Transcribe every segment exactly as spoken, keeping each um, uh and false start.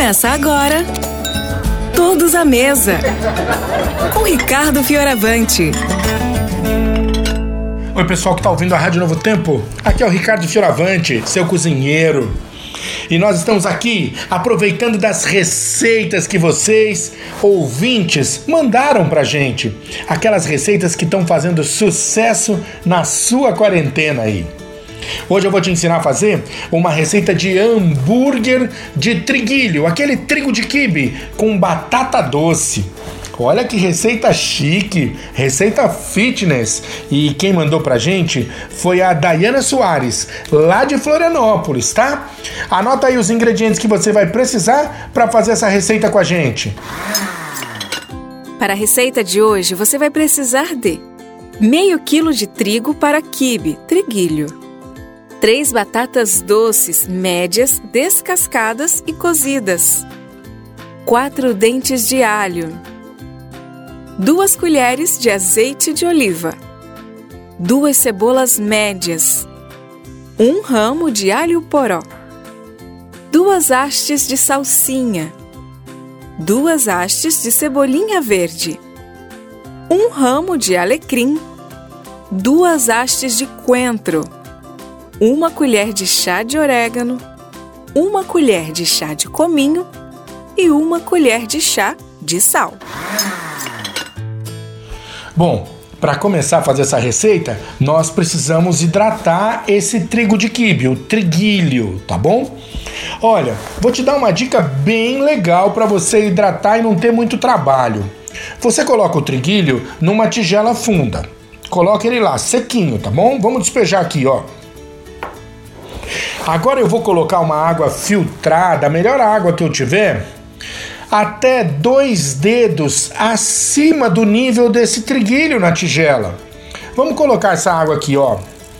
Começa agora, Todos à Mesa, com Ricardo Fioravante. Oi, pessoal que está ouvindo a Rádio Novo Tempo. Aqui é o Ricardo Fioravante, seu cozinheiro. E nós estamos aqui aproveitando das receitas que vocês, ouvintes, mandaram pra gente. Aquelas receitas que estão fazendo sucesso na sua quarentena aí. Hoje eu vou te ensinar a fazer uma receita de hambúrguer de triguilho, aquele trigo de quibe com batata doce. Olha que receita chique, receita fitness. E quem mandou pra gente foi a Daiana Soares, lá de Florianópolis, tá? Anota aí os ingredientes que você vai precisar para fazer essa receita com a gente. Para a receita de hoje, você vai precisar de meio quilo de trigo para quibe, triguilho. Três batatas doces médias, descascadas e cozidas. Quatro dentes de alho. Duas colheres de azeite de oliva. Duas cebolas médias. Um ramo de alho poró. Duas hastes de salsinha. Duas hastes de cebolinha verde. Um ramo de alecrim. Duas hastes de coentro. Uma colher de chá de orégano. Uma colher de chá de cominho. E uma colher de chá de sal. Bom, para começar a fazer essa receita, nós precisamos hidratar esse trigo de quibe, o triguilho, tá bom? Olha, vou te dar uma dica bem legal para você hidratar e não ter muito trabalho. Você coloca o triguilho numa tigela funda. Coloca ele lá, sequinho, tá bom? Vamos despejar aqui, ó. Agora eu vou colocar uma água filtrada, a melhor água que eu tiver, até dois dedos acima do nível desse triguilho na tigela. Vamos colocar essa água aqui, ó.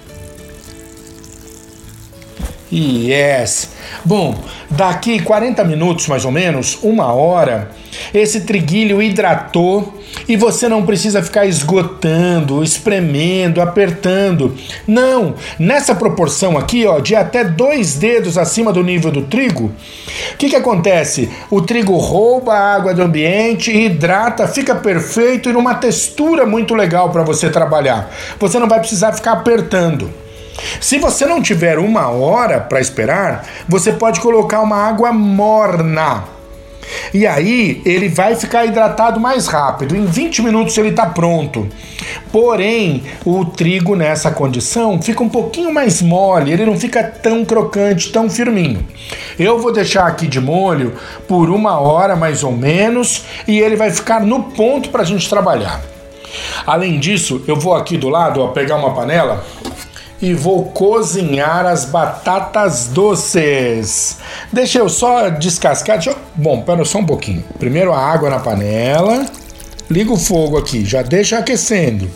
Yes! Bom, daqui quarenta minutos mais ou menos, uma hora, esse triguilho hidratou e você não precisa ficar esgotando, espremendo, apertando. Não, nessa proporção aqui, ó, de até dois dedos acima do nível do trigo, o que que acontece? O trigo rouba a água do ambiente, hidrata, fica perfeito e numa textura muito legal para você trabalhar. Você não vai precisar ficar apertando. Se você não tiver uma hora para esperar, você pode colocar uma água morna. E aí ele vai ficar hidratado mais rápido. Em vinte minutos ele está pronto. Porém, o trigo nessa condição fica um pouquinho mais mole, ele não fica tão crocante, tão firminho. Eu vou deixar aqui de molho por uma hora mais ou menos e ele vai ficar no ponto para a gente trabalhar. Além disso, eu vou aqui do lado, ó, pegar uma panela e vou cozinhar as batatas doces. Deixa eu só descascar. Deixa eu... Bom, pera só um pouquinho. Primeiro a água na panela. Liga o fogo aqui, já deixa aquecendo.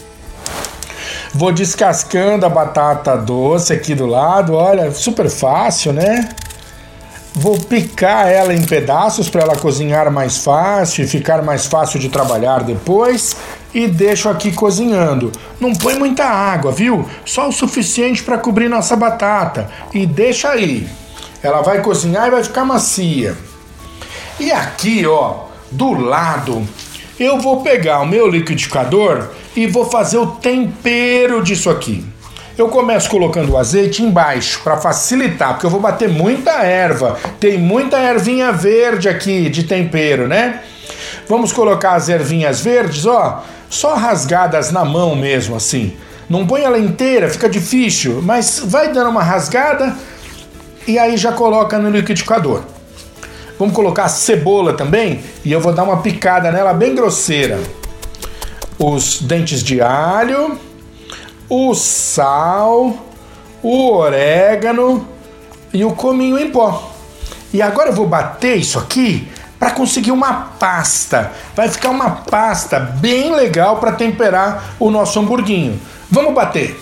Vou descascando a batata doce aqui do lado. Olha, super fácil, né? Vou picar ela em pedaços para ela cozinhar mais fácil e ficar mais fácil de trabalhar depois. E deixo aqui cozinhando. Não põe muita água, viu? Só o suficiente para cobrir nossa batata. E deixa aí. Ela vai cozinhar e vai ficar macia. E aqui, ó, do lado, eu vou pegar o meu liquidificador e vou fazer o tempero disso aqui. Eu começo colocando o azeite embaixo para facilitar, porque eu vou bater muita erva. Tem muita ervinha verde aqui de tempero, né? Vamos colocar as ervinhas verdes, ó, só rasgadas na mão mesmo, assim. Não põe ela inteira, fica difícil, mas vai dando uma rasgada e aí já coloca no liquidificador. Vamos colocar a cebola também e eu vou dar uma picada nela bem grosseira. Os dentes de alho, o sal, o orégano e o cominho em pó. E agora eu vou bater isso aqui para conseguir uma pasta. Vai ficar uma pasta bem legal para temperar o nosso hamburguinho. Vamos bater.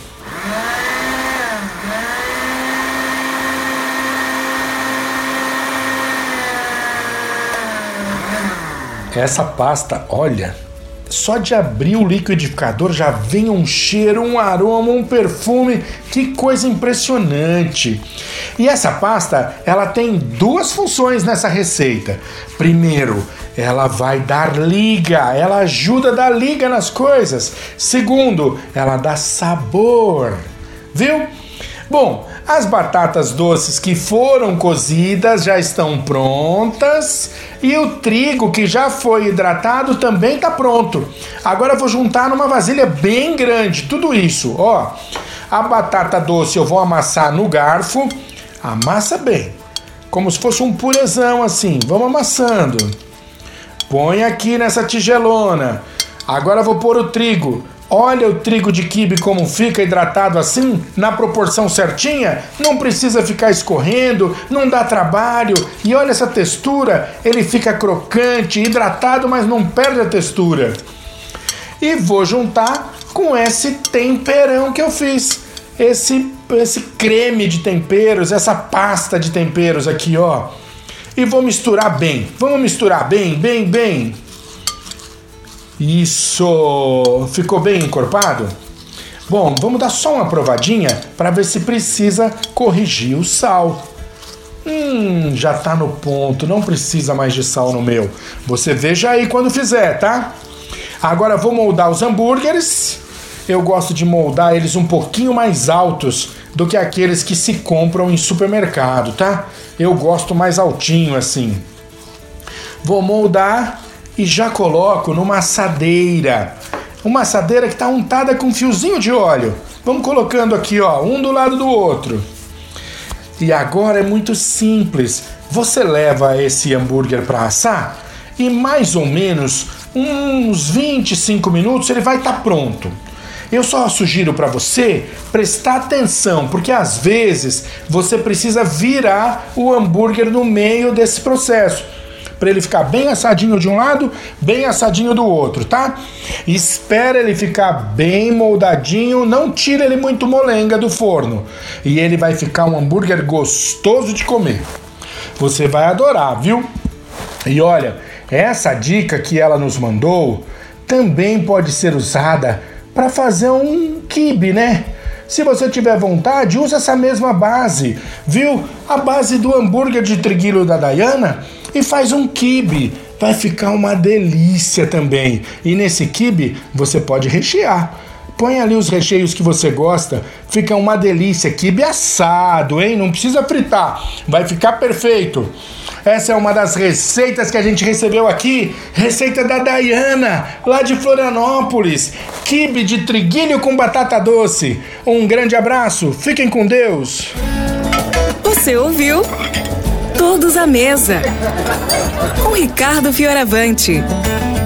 Essa pasta, olha, Só de abrir o liquidificador já vem um cheiro, um aroma, um perfume. Que coisa impressionante! E essa pasta, ela tem duas funções nessa receita. Primeiro, ela vai dar liga, ela ajuda a dar liga nas coisas. Segundo, ela dá sabor. Viu? Bom, as batatas doces que foram cozidas já estão prontas e o trigo que já foi hidratado também está pronto. Agora eu vou juntar numa vasilha bem grande tudo isso. Ó, a batata doce eu vou amassar no garfo. Amassa bem, como se fosse um purezão assim. Vamos amassando. Põe aqui nessa tigelona. Agora eu vou pôr o trigo. Olha o trigo de quibe como fica hidratado assim, na proporção certinha. Não precisa ficar escorrendo, não dá trabalho. E olha essa textura, ele fica crocante, hidratado, mas não perde a textura. E vou juntar com esse temperão que eu fiz. Esse, esse creme de temperos, essa pasta de temperos aqui, ó. E vou misturar bem. Vamos misturar bem, bem, bem. Isso! Ficou bem encorpado? Bom, vamos dar só uma provadinha para ver se precisa corrigir o sal. Hum, já tá no ponto, não precisa mais de sal no meu. Você veja aí quando fizer, tá? Agora vou moldar os hambúrgueres. Eu gosto de moldar eles um pouquinho mais altos do que aqueles que se compram em supermercado, tá? Eu gosto mais altinho assim. Vou moldar e já coloco numa assadeira. Uma assadeira que está untada com um fiozinho de óleo. Vamos colocando aqui, ó, um do lado do outro. E agora é muito simples. Você leva esse hambúrguer para assar e mais ou menos uns vinte e cinco minutos ele vai estar pronto. Eu só sugiro para você prestar atenção, porque às vezes você precisa virar o hambúrguer no meio desse processo, para ele ficar bem assadinho de um lado, bem assadinho do outro, tá? Espera ele ficar bem moldadinho, não tira ele muito molenga do forno, e ele vai ficar um hambúrguer gostoso de comer. Você vai adorar, viu? E olha, essa dica que ela nos mandou também pode ser usada para fazer um quibe, né? Se você tiver vontade, usa essa mesma base, viu? A base do hambúrguer de triguilo da Dayana e faz um quibe. Vai ficar uma delícia também. E nesse quibe você pode rechear. Põe ali os recheios que você gosta. Fica uma delícia. Quibe assado, hein? Não precisa fritar. Vai ficar perfeito. Essa é uma das receitas que a gente recebeu aqui. Receita da Dayana, lá de Florianópolis. Quibe de triguilho com batata doce. Um grande abraço. Fiquem com Deus. Você ouviu? Todos à Mesa, com Ricardo Fioravante.